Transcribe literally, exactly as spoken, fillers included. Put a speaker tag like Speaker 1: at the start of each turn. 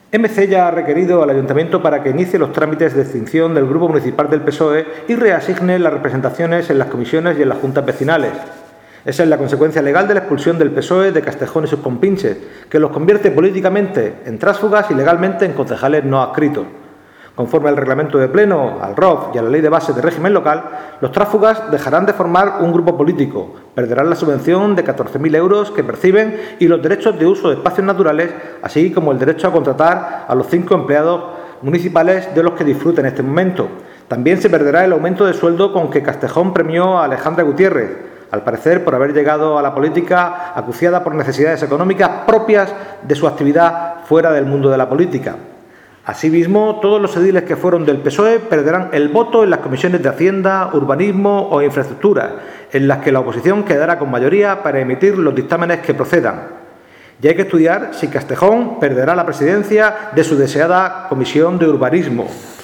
Speaker 1: M C ya ha requerido al Ayuntamiento para que inicie los trámites de extinción del Grupo Municipal del P S O E y reasigne las representaciones en las comisiones y en las juntas vecinales. Esa es la consecuencia legal de la expulsión del P S O E de Castejón y sus compinches, que los convierte políticamente en tránsfugas y legalmente en concejales no adscritos. Conforme al reglamento de pleno, al R O F y a la ley de base de régimen local, los tránsfugas dejarán de formar un grupo político, perderán la subvención de catorce mil euros que perciben y los derechos de uso de espacios naturales, así como el derecho a contratar a los cinco empleados municipales de los que disfruten en este momento. También se perderá el aumento de sueldo con que Castejón premió a Alejandra Gutiérrez, al parecer por haber llegado a la política acuciada por necesidades económicas propias de su actividad fuera del mundo de la política. Asimismo, todos los ediles que fueron del P S O E perderán el voto en las comisiones de Hacienda, Urbanismo o Infraestructura, en las que la oposición quedará con mayoría para emitir los dictámenes que procedan. Y hay que estudiar si Castejón perderá la presidencia de su deseada Comisión de Urbanismo.